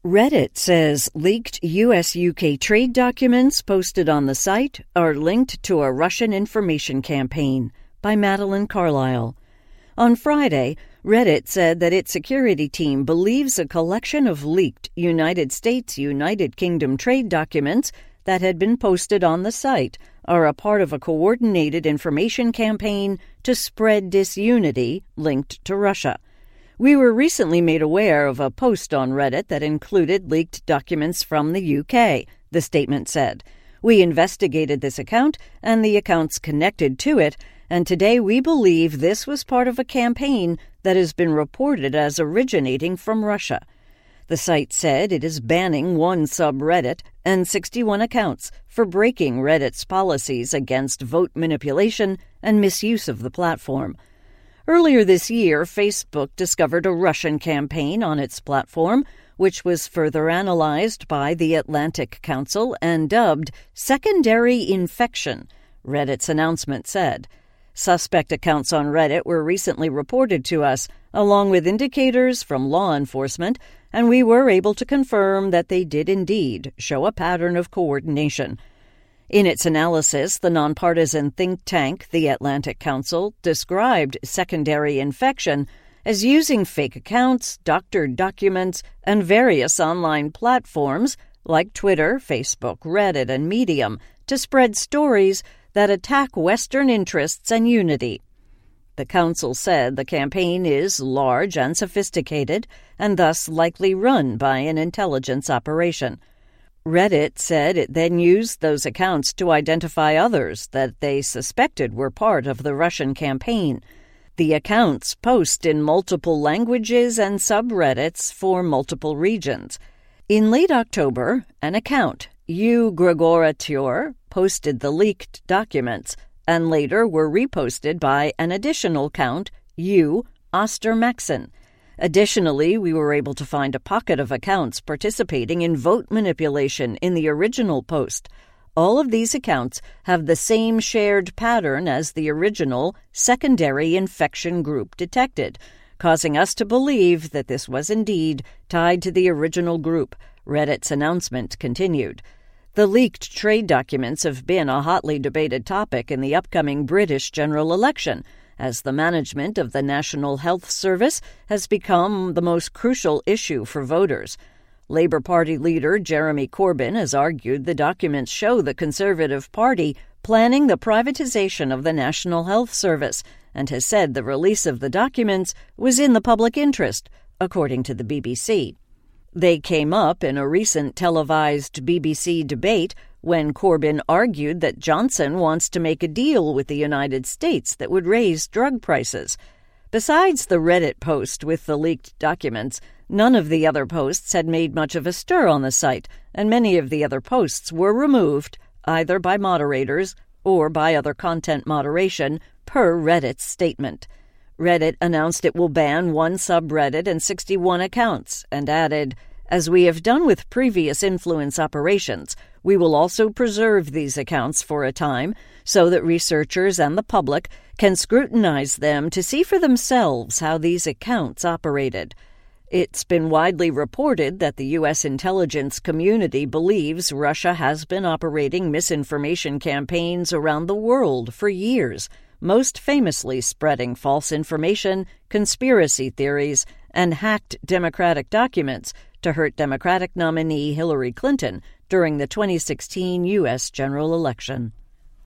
Reddit says leaked U.S.-UK trade documents posted on the site are linked to a Russian information campaign, by Madeline Carlisle. On Friday, Reddit said that its security team believes a collection of leaked United States-United Kingdom trade documents that had been posted on the site are a part of a coordinated information campaign to spread disunity linked to Russia. We were recently made aware of a post on Reddit that included leaked documents from the UK, the statement said. We investigated this account and the accounts connected to it, and today we believe this was part of a campaign that has been reported as originating from Russia. The site said it is banning one subreddit and 61 accounts for breaking Reddit's policies against vote manipulation and misuse of the platform. Earlier this year, Facebook discovered a Russian campaign on its platform, which was further analyzed by the Atlantic Council and dubbed secondary infection, Reddit's announcement said. Suspect accounts on Reddit were recently reported to us, along with indicators from law enforcement, and we were able to confirm that they did indeed show a pattern of coordination. In its analysis, the nonpartisan think tank, the Atlantic Council, described secondary infection as using fake accounts, doctored documents, and various online platforms like Twitter, Facebook, Reddit, and Medium to spread stories that attack Western interests and unity. The Council said the campaign is large and sophisticated and thus likely run by an intelligence operation. Reddit said it then used those accounts to identify others that they suspected were part of the Russian campaign. The accounts post in multiple languages and subreddits for multiple regions. In late October, an account, Grigorature, posted the leaked documents and later were reposted by an additional account, Ostermaxon. Additionally, we were able to find a pocket of accounts participating in vote manipulation in the original post. All of these accounts have the same shared pattern as the original secondary infection group detected, causing us to believe that this was indeed tied to the original group, Reddit's announcement continued. The leaked trade documents have been a hotly debated topic in the upcoming British general election, as the management of the National Health Service has become the most crucial issue for voters. Labour Party leader Jeremy Corbyn has argued the documents show the Conservative Party planning the privatisation of the National Health Service and has said the release of the documents was in the public interest, according to the BBC. They came up in a recent televised BBC debate when Corbyn argued that Johnson wants to make a deal with the United States that would raise drug prices. Besides the Reddit post with the leaked documents, none of the other posts had made much of a stir on the site, and many of the other posts were removed, either by moderators or by other content moderation, per Reddit's statement. Reddit announced it will ban one subreddit and 61 accounts, and added, "As we have done with previous influence operations, we will also preserve these accounts for a time so that researchers and the public can scrutinize them to see for themselves how these accounts operated." It's been widely reported that the U.S. intelligence community believes Russia has been operating misinformation campaigns around the world for years, most famously spreading false information, conspiracy theories, and hacked Democratic documents to hurt Democratic nominee Hillary Clinton during the 2016 U.S. general election.